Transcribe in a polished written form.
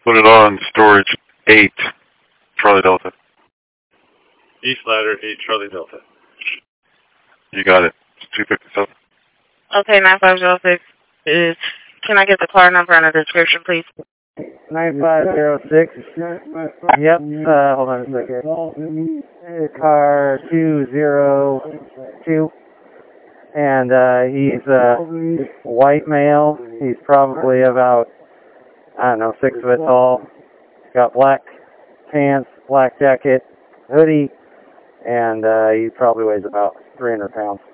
Put it on storage 8, Charlie Delta. East ladder 8, Charlie Delta. You got it. It's 257. Okay, 9506 is, can I get the car number and a description, please? 9506. Yep, hold on a second. Car 202. And he's a white male. He's probably about, I don't know, 6 foot tall. He's got black pants, black jacket, hoodie, and he probably weighs about 300 pounds.